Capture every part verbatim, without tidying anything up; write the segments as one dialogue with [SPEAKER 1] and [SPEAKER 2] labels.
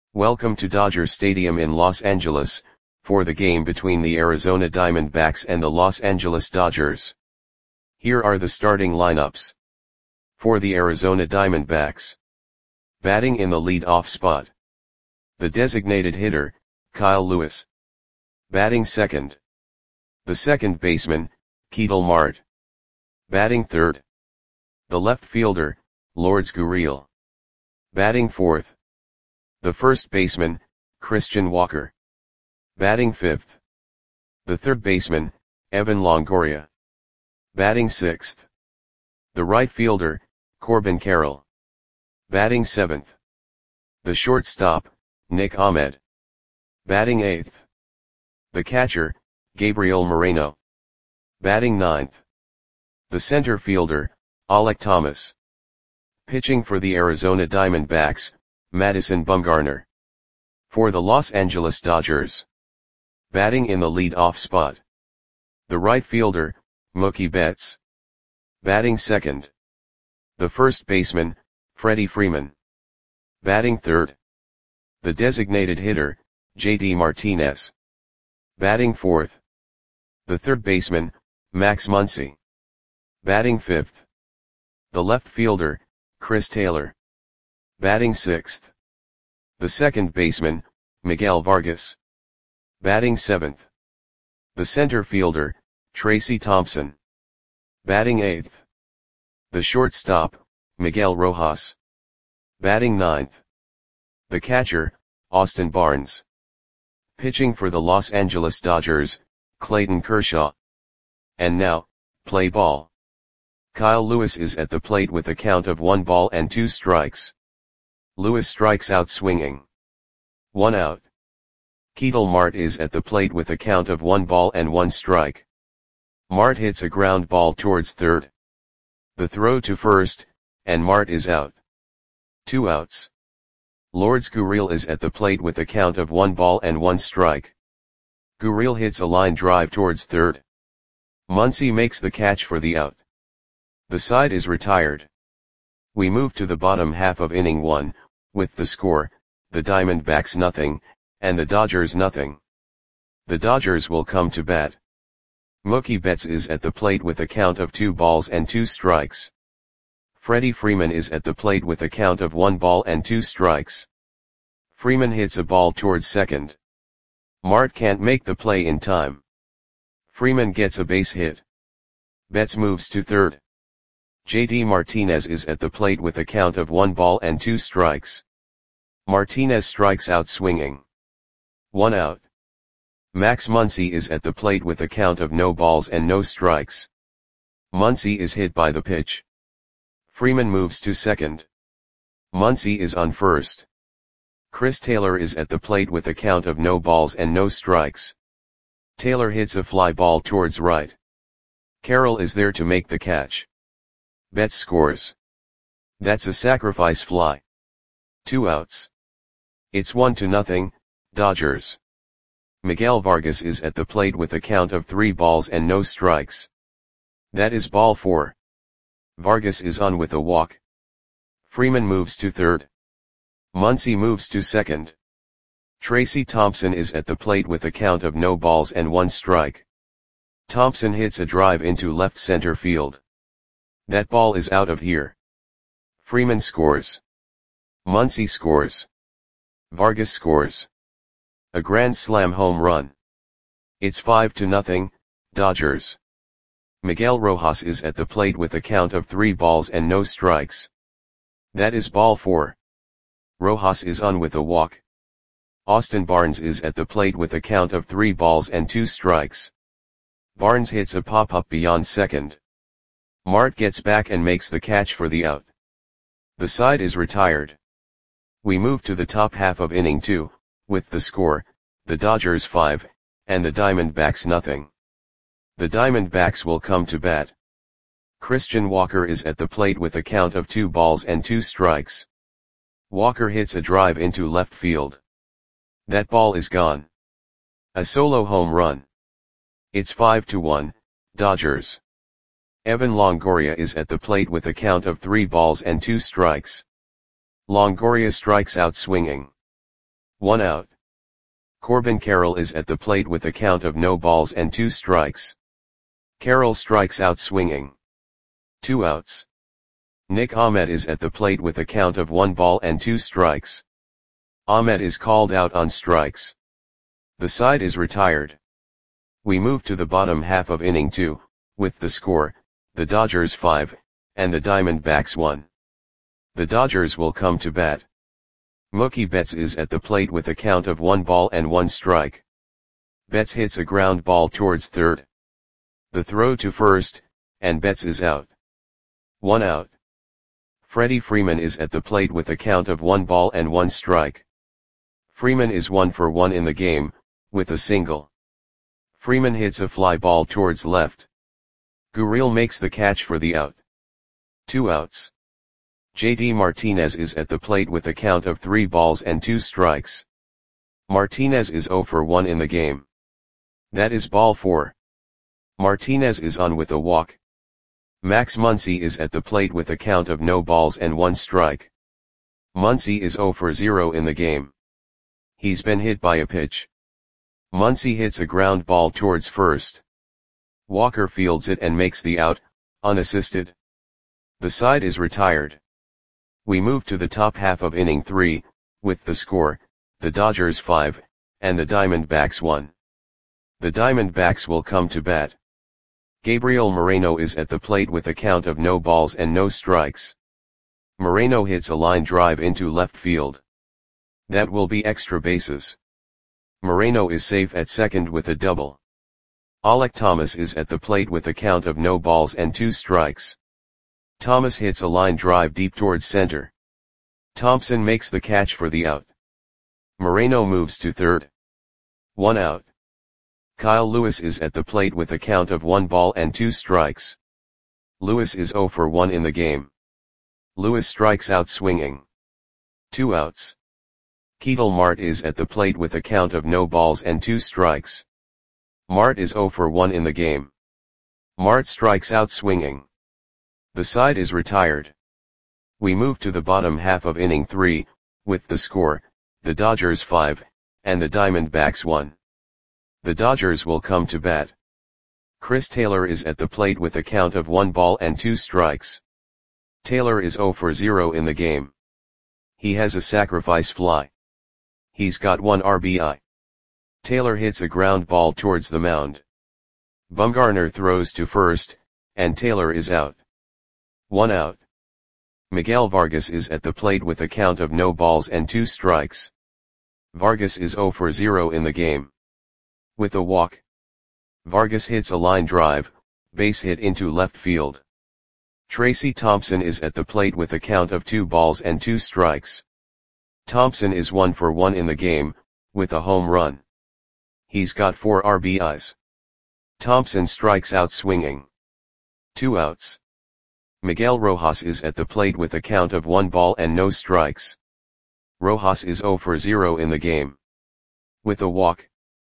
[SPEAKER 1] Welcome to Dodger Stadium in Los Angeles, for the game between the Arizona Diamondbacks and the Los Angeles Dodgers. Here are the starting lineups. For the Arizona Diamondbacks. Batting in the lead-off spot. The designated hitter, Kyle Lewis. Batting second. The second baseman, Ketel Marte. Batting third. The left fielder, Lourdes Gurriel. Batting fourth. The first baseman, Christian Walker. Batting fifth. The third baseman, Evan Longoria. Batting sixth. The right fielder, Corbin Carroll. Batting seventh. The shortstop, Nick Ahmed. Batting eighth. The catcher, Gabriel Moreno. Batting ninth. The center fielder, Alek Thomas. Pitching for the Arizona Diamondbacks, Madison Bumgarner. For the Los Angeles Dodgers. Batting in the lead-off spot. The right fielder, Mookie Betts. Batting second. The first baseman, Freddie Freeman. Batting third. The designated hitter, J D Martinez. Batting fourth. The third baseman, Max Muncy. Batting fifth. The left fielder, Chris Taylor. Batting sixth. The second baseman, Miguel Vargas. Batting seventh. The center fielder, Tracy Thompson. Batting eighth. The shortstop, Miguel Rojas. Batting ninth. The catcher, Austin Barnes. Pitching for the Los Angeles Dodgers, Clayton Kershaw. And now, play ball. Kyle Lewis is at the plate with a count of one ball and two strikes. Lewis strikes out swinging. One out. Ketel Marte is at the plate with a count of one ball and one strike. Marte hits a ground ball towards third. The throw to first, and Marte is out. Two outs. Lourdes Gurriel is at the plate with a count of one ball and one strike. Gurriel hits a line drive towards third. Muncy makes the catch for the out. The side is retired. We move to the bottom half of inning one, with the score, the Diamondbacks nothing, and the Dodgers nothing. The Dodgers will come to bat. Mookie Betts is at the plate with a count of two balls and two strikes. Freddie Freeman is at the plate with a count of one ball and two strikes. Freeman hits a ball towards second. Marte can't make the play in time. Freeman gets a base hit. Betts moves to third. J D Martinez is at the plate with a count of one ball and two strikes. Martinez strikes out swinging. One out. Max Muncy is at the plate with a count of no balls and no strikes. Muncy is hit by the pitch. Freeman moves to second. Muncy is on first. Chris Taylor is at the plate with a count of no balls and no strikes. Taylor hits a fly ball towards right. Carroll is there to make the catch. Betts scores. That's a sacrifice fly. Two outs. It's one to nothing, Dodgers. Miguel Vargas is at the plate with a count of three balls and no strikes. That is ball four. Vargas is on with a walk. Freeman moves to third. Muncy moves to second. Tracy Thompson is at the plate with a count of no balls and one strike. Thompson hits a drive into left center field. That ball is out of here. Freeman scores. Muncy scores. Vargas scores. A grand slam home run. It's five to nothing, Dodgers. Miguel Rojas is at the plate with a count of three balls and no strikes. That is ball four. Rojas is on with a walk. Austin Barnes is at the plate with a count of three balls and two strikes. Barnes hits a pop-up beyond second. Marte gets back and makes the catch for the out. The side is retired. We move to the top half of inning two, with the score, the Dodgers five, and the Diamondbacks nothing. The Diamondbacks will come to bat. Christian Walker is at the plate with a count of two balls and two strikes. Walker hits a drive into left field. That ball is gone. A solo home run. It's five to one, Dodgers. Evan Longoria is at the plate with a count of three balls and two strikes. Longoria strikes out swinging. One out. Corbin Carroll is at the plate with a count of no balls and two strikes. Carroll strikes out swinging. Two outs. Nick Ahmed is at the plate with a count of one ball and two strikes. Ahmed is called out on strikes. The side is retired. We move to the bottom half of inning two, with the score, the Dodgers five, and the Diamondbacks one. The Dodgers will come to bat. Mookie Betts is at the plate with a count of one ball and one strike. Betts hits a ground ball towards third. The throw to first, and Betts is out. One out. Freddie Freeman is at the plate with a count of one ball and one strike. Freeman is one for one in the game, with a single. Freeman hits a fly ball towards left. Gurriel makes the catch for the out. Two outs. J D Martinez is at the plate with a count of three balls and two strikes. Martinez is zero for one in the game. That is ball four. Martinez is on with a walk. Max Muncy is at the plate with a count of no balls and one strike. Muncy is zero for zero in the game. He's been hit by a pitch. Muncy hits a ground ball towards first. Walker fields it and makes the out, unassisted. The side is retired. We move to the top half of inning three, with the score, the Dodgers five, and the Diamondbacks one. The Diamondbacks will come to bat. Gabriel Moreno is at the plate with a count of no balls and no strikes. Moreno hits a line drive into left field. That will be extra bases. Moreno is safe at second with a double. Alek Thomas is at the plate with a count of no balls and two strikes. Thomas hits a line drive deep towards center. Thompson makes the catch for the out. Moreno moves to third. One out. Kyle Lewis is at the plate with a count of one ball and two strikes. Lewis is zero for one in the game. Lewis strikes out swinging. Two outs. Ketel Marte is at the plate with a count of no balls and two strikes. Marte is zero for one in the game. Marte strikes out swinging. The side is retired. We move to the bottom half of inning three, with the score, the Dodgers five, and the Diamondbacks one. The Dodgers will come to bat. Chris Taylor is at the plate with a count of one ball and two strikes. Taylor is zero for zero in the game. He has a sacrifice fly. He's got one R B I. Taylor hits a ground ball towards the mound. Bumgarner throws to first, and Taylor is out. One out. Miguel Vargas is at the plate with a count of no balls and two strikes. Vargas is zero for zero in the game. With a walk. Vargas hits a line drive, base hit into left field. Tracy Thompson is at the plate with a count of two balls and two strikes. Thompson is one for one in the game, with a home run. He's got four R B Is. Thompson strikes out swinging. Two outs. Miguel Rojas is at the plate with a count of one ball and no strikes. Rojas is zero for zero in the game. With a walk.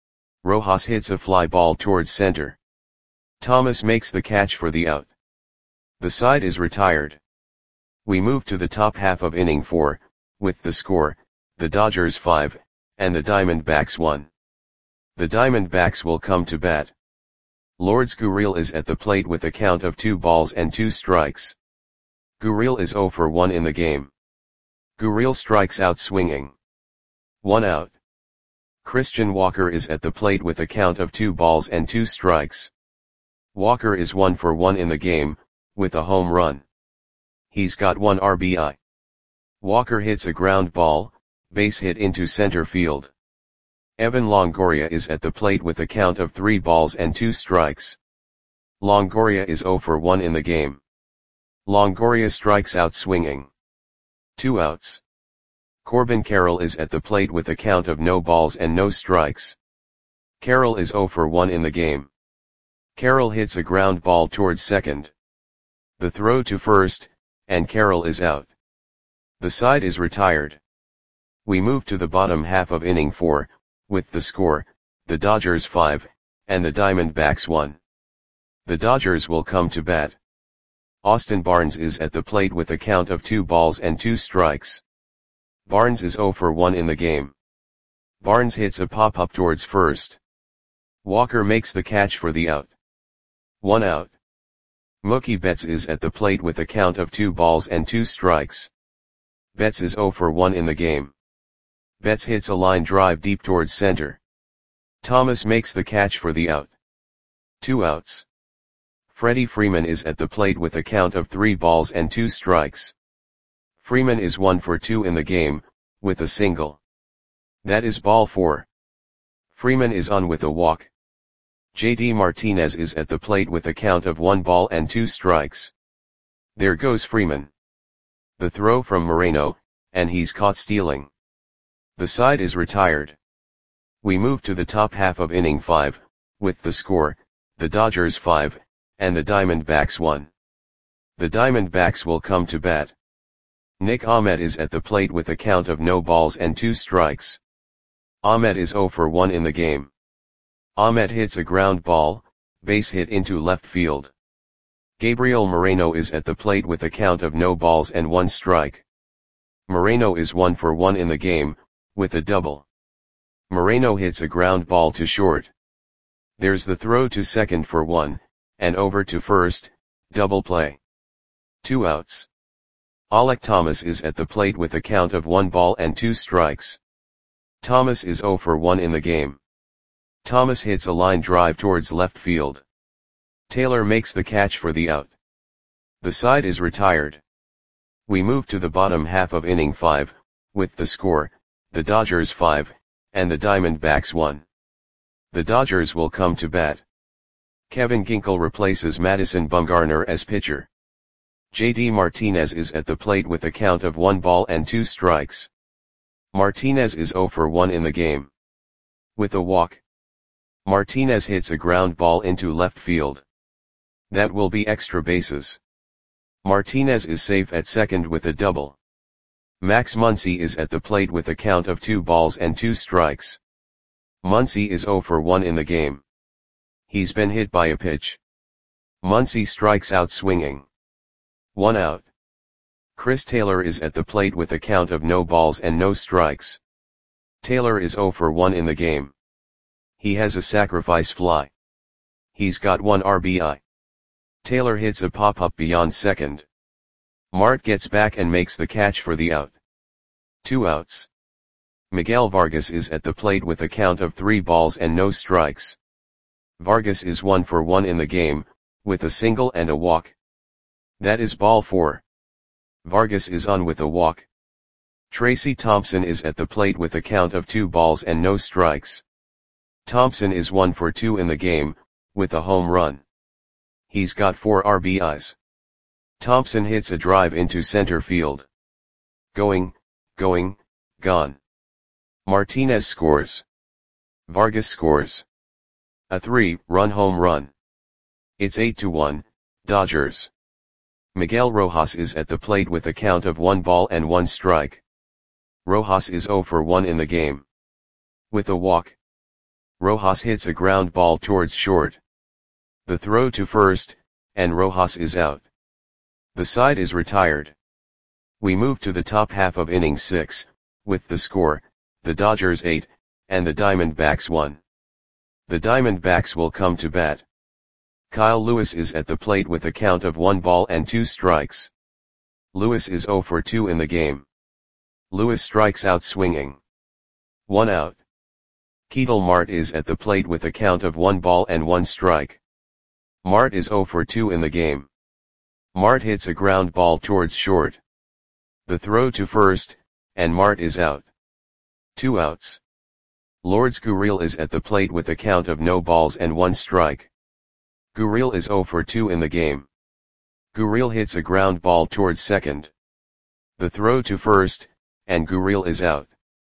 [SPEAKER 1] Rojas hits a fly ball towards center. Thomas makes the catch for the out. The side is retired. We move to the top half of inning four, with the score, the Dodgers five, and the Diamondbacks one. The Diamondbacks will come to bat. Lourdes Gurriel is at the plate with a count of two balls and two strikes. Gurriel is zero for one in the game. Gurriel strikes out swinging. One out. Christian Walker is at the plate with a count of two balls and two strikes. Walker is one for one in the game, with a home run. He's got one R B I. Walker hits a ground ball, base hit into center field. Evan Longoria is at the plate with a count of three balls and two strikes. Longoria is zero for one in the game. Longoria strikes out swinging. Two outs. Corbin Carroll is at the plate with a count of no balls and no strikes. Carroll is zero for one in the game. Carroll hits a ground ball towards second. The throw to first, and Carroll is out. The side is retired. We move to the bottom half of inning four, with the score, the Dodgers five, and the Diamondbacks one. The Dodgers will come to bat. Austin Barnes is at the plate with a count of two balls and two strikes. Barnes is zero for one in the game. Barnes hits a pop-up towards first. Walker makes the catch for the out. One out. Mookie Betts is at the plate with a count of two balls and two strikes. Betts is oh for one in the game. Betts hits a line drive deep towards center. Thomas makes the catch for the out. Two outs. Freddie Freeman is at the plate with a count of three balls and two strikes. Freeman is one for two in the game, with a single. That is ball four. Freeman is on with a walk. J D Martinez is at the plate with a count of one ball and two strikes. There goes Freeman. The throw from Moreno, and he's caught stealing. The side is retired. We move to the top half of inning five, with the score, the Dodgers five, and the Diamondbacks one. The Diamondbacks will come to bat. Nick Ahmed is at the plate with a count of no balls and two strikes. Ahmed is oh for one in the game. Ahmed hits a ground ball, base hit into left field. Gabriel Moreno is at the plate with a count of no balls and one strike. Moreno is one for one in the game, with a double. Moreno hits a ground ball to short. There's the throw to second for one, and over to first, double play. Two outs. Alek Thomas is at the plate with a count of one ball and two strikes. Thomas is oh for one in the game. Thomas hits a line drive towards left field. Taylor makes the catch for the out. The side is retired. We move to the bottom half of inning five, with the score, the Dodgers five, and the Diamondbacks one. The Dodgers will come to bat. Kevin Ginkel replaces Madison Bumgarner as pitcher. J D Martinez is at the plate with a count of one ball and two strikes. Martinez is oh for one in the game. With a walk. Martinez hits a ground ball into left field. That will be extra bases. Martinez is safe at second with a double. Max Muncy is at the plate with a count of two balls and two strikes. Muncy is oh for one in the game. He's been hit by a pitch. Muncy strikes out swinging. One out. Chris Taylor is at the plate with a count of no balls and no strikes. Taylor is oh for one in the game. He has a sacrifice fly. He's got one R B I. Taylor hits a pop-up beyond second. Mart gets back and makes the catch for the out. Two outs. Miguel Vargas is at the plate with a count of three balls and no strikes. Vargas is one for one in the game, with a single and a walk. That is ball four. Vargas is on with a walk. Tracy Thompson is at the plate with a count of two balls and no strikes. Thompson is one for two in the game, with a home run. He's got four R B Is. Thompson hits a drive into center field. Going, going, gone. Martinez scores. Vargas scores. A three-run home run. It's eight to one, Dodgers. Miguel Rojas is at the plate with a count of one ball and one strike. Rojas is oh for one in the game. With a walk. Rojas hits a ground ball towards short. The throw to first, and Rojas is out. The side is retired. We move to the top half of inning six, with the score, the Dodgers eight, and the Diamondbacks one. The Diamondbacks will come to bat. Kyle Lewis is at the plate with a count of one ball and two strikes. Lewis is oh for two in the game. Lewis strikes out swinging. One out. Ketel Marte is at the plate with a count of one ball and one strike. Marte is oh for two in the game. Marte hits a ground ball towards short. The throw to first, and Marte is out. Two outs. Lourdes Gurriel is at the plate with a count of no balls and one strike. Gurriel is oh for two in the game. Gurriel hits a ground ball towards second. The throw to first, and Gurriel is out.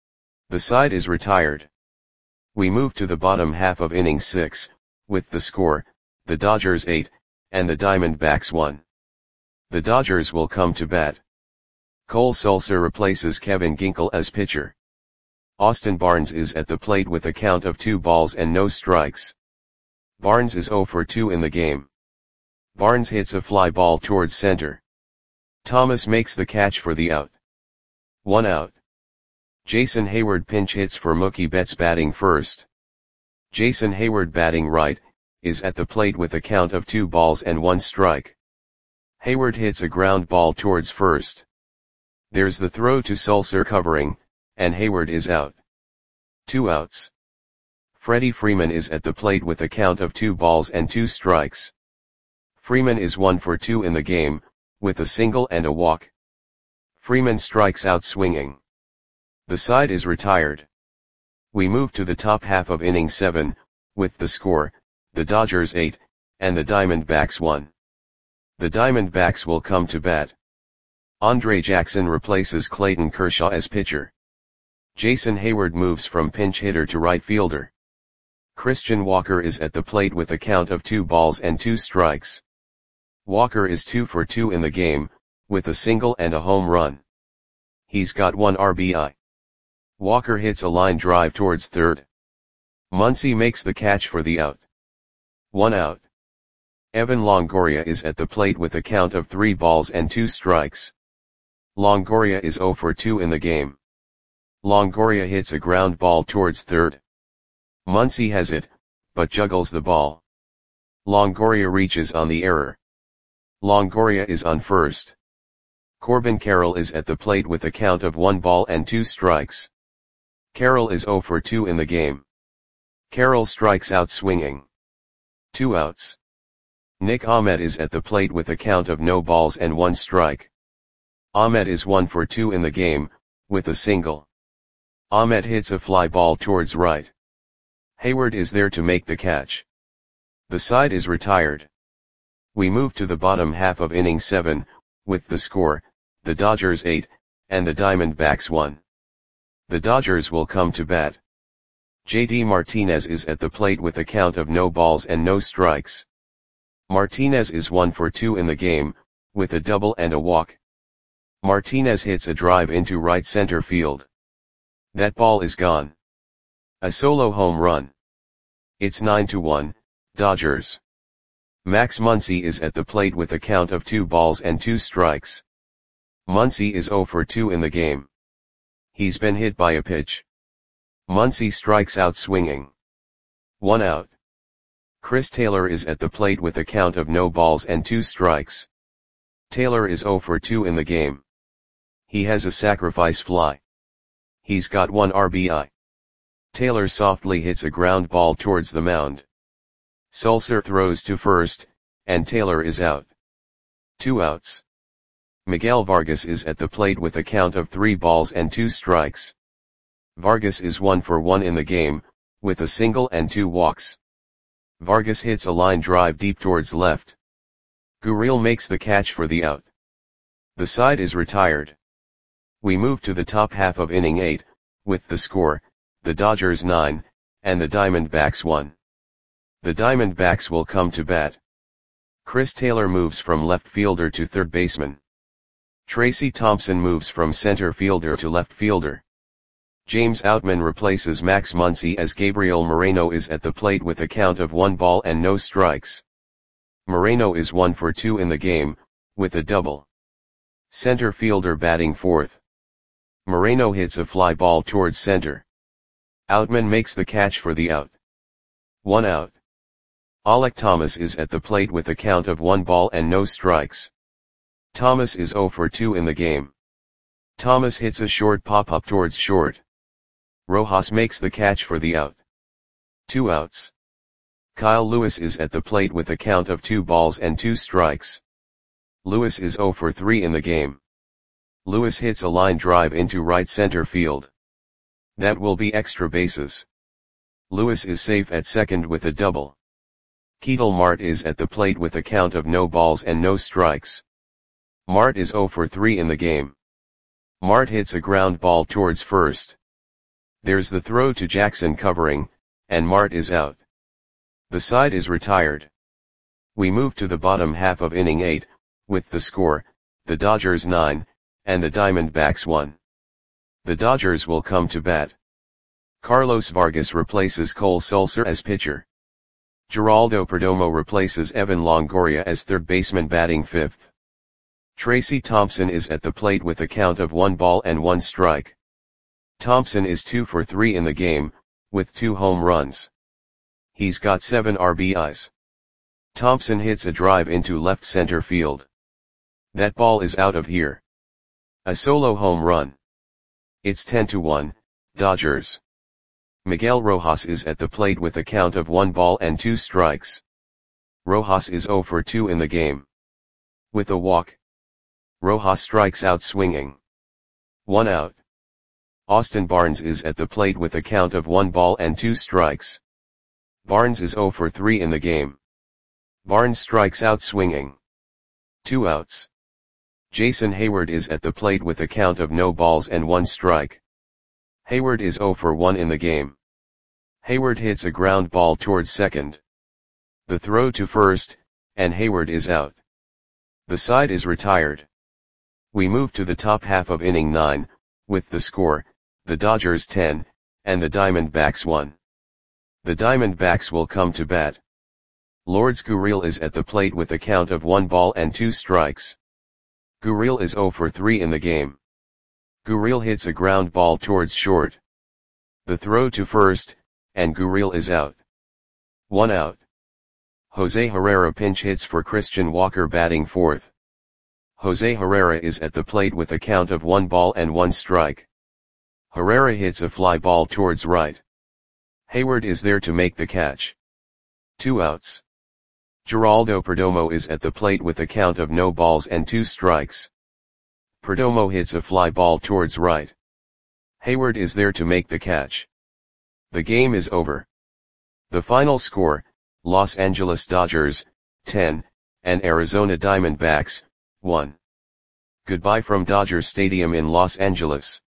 [SPEAKER 1] The side is retired. We move to the bottom half of inning six, with the score, the Dodgers eight, and the Diamondbacks one. The Dodgers will come to bat. Cole Sulser replaces Kevin Ginkel as pitcher. Austin Barnes is at the plate with a count of two balls and no strikes. Barnes is oh for two in the game. Barnes hits a fly ball towards center. Thomas makes the catch for the out. One out. Jason Heyward pinch hits for Mookie Betts batting first. Jason Heyward batting right, is at the plate with a count of two balls and one strike. Heyward hits a ground ball towards first. There's the throw to Sulser covering, and Heyward is out. Two outs. Freddie Freeman is at the plate with a count of two balls and two strikes. Freeman is one for two in the game, with a single and a walk. Freeman strikes out swinging. The side is retired. We move to the top half of inning seven, with the score, the Dodgers eight, and the Diamondbacks one. The Diamondbacks will come to bat. Andre Jackson replaces Clayton Kershaw as pitcher. Jason Heyward moves from pinch hitter to right fielder. Christian Walker is at the plate with a count of two balls and two strikes. Walker is two for two in the game, with a single and a home run. He's got one R B I. Walker hits a line drive towards third. Muncy makes the catch for the out. One out. Evan Longoria is at the plate with a count of three balls and two strikes. Longoria is zero for two in the game. Longoria hits a ground ball towards third. Muncy has it, but juggles the ball. Longoria reaches on the error. Longoria is on first. Corbin Carroll is at the plate with a count of one ball and two strikes. Carroll is zero for two in the game. Carroll strikes out swinging. Two outs. Nick Ahmed is at the plate with a count of no balls and one strike. Ahmed is one for two in the game, with a single. Ahmed hits a fly ball towards right. Heyward is there to make the catch. The side is retired. We move to the bottom half of inning seven, with the score, the Dodgers eight, and the Diamondbacks one. The Dodgers will come to bat. J D Martinez is at the plate with a count of no balls and no strikes. Martinez is one for two in the game, with a double and a walk. Martinez hits a drive into right center field. That ball is gone. A solo home run. It's nine to one, Dodgers. Max Muncy is at the plate with a count of two balls and two strikes. Muncy is zero for two in the game. He's been hit by a pitch. Muncy strikes out swinging. One out. Chris Taylor is at the plate with a count of no balls and two strikes. Taylor is zero for two in the game. He has a sacrifice fly. He's got one R B I. Taylor softly hits a ground ball towards the mound. Sulser throws to first, and Taylor is out. Two outs. Miguel Vargas is at the plate with a count of three balls and two strikes. Vargas is one for one in the game, with a single and two walks. Vargas hits a line drive deep towards left. Gurriel makes the catch for the out. The side is retired. We move to the top half of inning eight, with the score, the Dodgers nine, and the Diamondbacks one. The Diamondbacks will come to bat. Chris Taylor moves from left fielder to third baseman. Tracy Thompson moves from center fielder to left fielder. James Outman replaces Max Muncy as Gabriel Moreno is at the plate with a count of one ball and no strikes. Moreno is one for two in the game, with a double. Center fielder batting fourth. Moreno hits a fly ball towards center. Outman makes the catch for the out. One out. Alek Thomas is at the plate with a count of one ball and no strikes. Thomas is zero for two in the game. Thomas hits a short pop-up towards short. Rojas makes the catch for the out. Two outs. Kyle Lewis is at the plate with a count of two balls and two strikes. Lewis is zero for three in the game. Lewis hits a line drive into right center field. That will be extra bases. Lewis is safe at second with a double. Ketel Marte is at the plate with a count of no balls and no strikes. Marte is zero for three in the game. Marte hits a ground ball towards first. There's the throw to Jackson covering, and Marte is out. The side is retired. We move to the bottom half of inning eight, with the score, the Dodgers nine, and the Diamondbacks one. The Dodgers will come to bat. Carlos Vargas replaces Cole Sulser as pitcher. Geraldo Perdomo replaces Evan Longoria as third baseman batting fifth. Tracy Thompson is at the plate with a count of one ball and one strike. Thompson is two for three in the game, with two home runs. He's got seven R B Is. Thompson hits a drive into left center field. That ball is out of here. A solo home run. It's ten to one, Dodgers. Miguel Rojas is at the plate with a count of one ball and two strikes. Rojas is zero for two in the game. With a walk. Rojas strikes out swinging. One out. Austin Barnes is at the plate with a count of one ball and two strikes. Barnes is zero for three in the game. Barnes strikes out swinging. Two outs. Jason Heyward is at the plate with a count of no balls and one strike. Heyward is zero for one in the game. Heyward hits a ground ball towards second. The throw to first, and Heyward is out. The side is retired. We move to the top half of inning nine, with the score, the Dodgers ten, and the Diamondbacks one. The Diamondbacks will come to bat. Lourdes Gurriel is at the plate with a count of one ball and two strikes. Gurriel is zero for three in the game. Gurriel hits a ground ball towards short. The throw to first, and Gurriel is out. One out. Jose Herrera pinch hits for Christian Walker batting fourth. Jose Herrera is at the plate with a count of one ball and one strike. Herrera hits a fly ball towards right. Heyward is there to make the catch. Two outs. Geraldo Perdomo is at the plate with a count of no balls and two strikes. Perdomo hits a fly ball towards right. Heyward is there to make the catch. The game is over. The final score, Los Angeles Dodgers, ten, and Arizona Diamondbacks, one. Goodbye from Dodger Stadium in Los Angeles.